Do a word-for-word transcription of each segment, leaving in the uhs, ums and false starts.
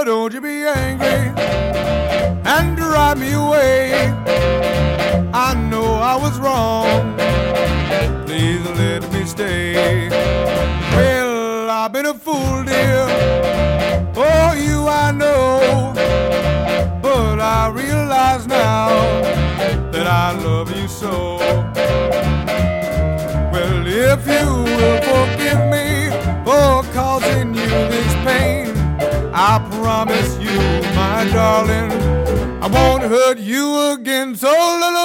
don't you be angry and drive me away. I know I was wrong, please let me stay. Well, I've been a fool, dear, for you I know, but I realize now that I love you so. Well, if you will forgive me for causing you this pain, I promise you, my darling, I won't hurt you again. So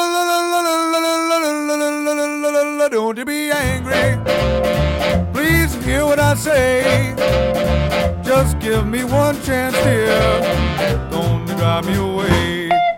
don't you be angry, please hear what I say. Just give me one chance, dear, don't drive me away.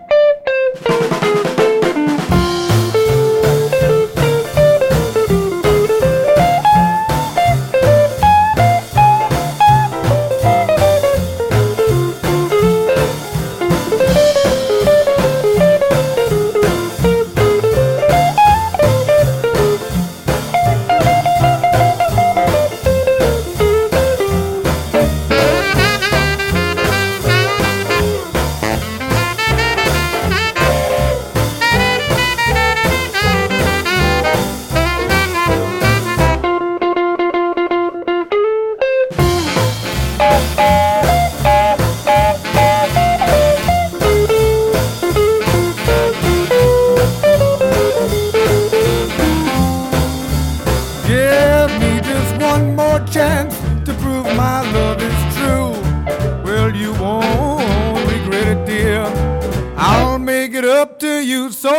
Give me just one more chance to prove my love is true. Well, you won't regret it, dear, I'll make it up to you. So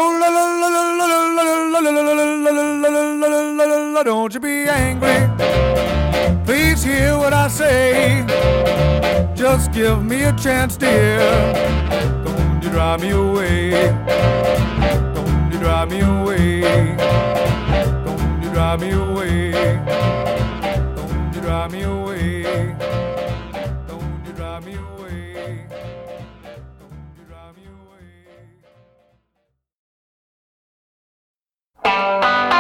don't you be angry, please hear what I say. Just give me a chance, dear, don't you drive me away. Don't you drive me away. Don't you drive me away. Don't you drive me away. Don't you drive me away.